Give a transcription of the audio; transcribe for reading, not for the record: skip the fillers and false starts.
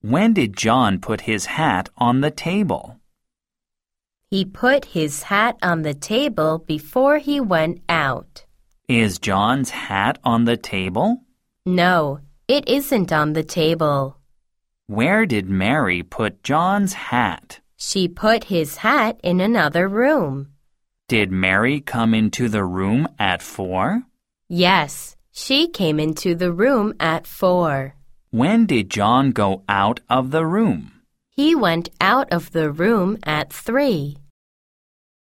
When did John put his hat on the table? He put his hat on the table before he went out. Is John's hat on the table? No, it isn't on the table. Where did Mary put John's hat? She put his hat in another room. Did Mary come into the room at 4? Yes, she came into the room at 4. When did John go out of the room? He went out of the room at 3.